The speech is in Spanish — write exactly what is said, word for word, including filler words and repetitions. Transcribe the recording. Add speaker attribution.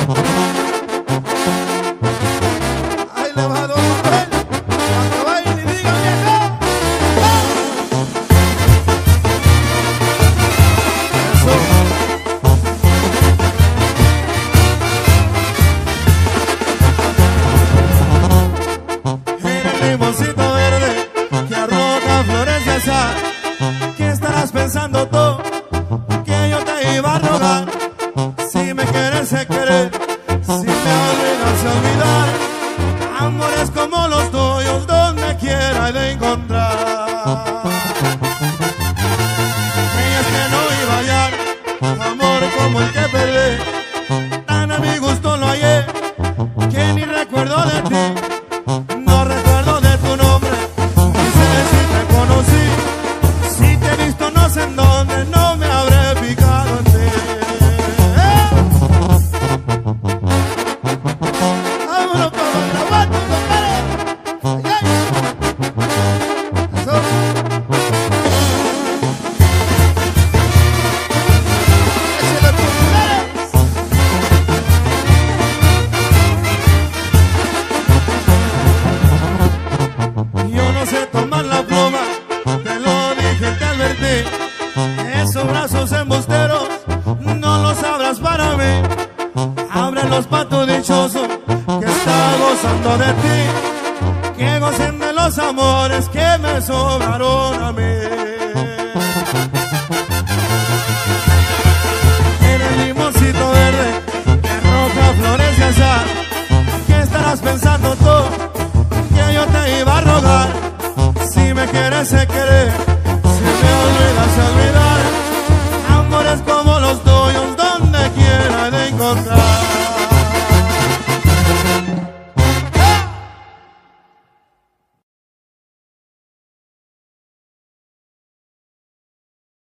Speaker 1: Ahí le va a don Manuel, cuando baile y diga viejo. Eso. En el limoncito verde que arroja flores de azar, ¿qué estarás pensando tú? Que yo te iba a rogar. Si me quieres se querer, si me olvidas se olvidar. Amores como los tuyos donde quiera he de encontrar. Creías que no iba a hallar amor como el que perdí, tan a mi gusto lo hallé que ni recuerdo de ti. No recuerdo de tu nombre, ni sé si te conocí. Si te he visto no sé en dónde, no me habré fijado en ti. ¡Eh! ¡Vámonos para Guanajuato, compadre! ¡Ay, ay! Eso. ¡Échale, populares! Yo no sé tomar la pluma, te lo dije, te advertí. Esos brazos embusteros no los abras para mí. Ábrelos pa' tu dichoso que está gozando de ti, que gocen de los amores que me sobraron a mí. En el limoncito verde que roja flores de azar, ¿qué estarás pensando tú? Que yo te iba a rogar. Si me quieres se querer, si me olvidas se olvidar. Amores como los tuyos donde quiera he de encontrar.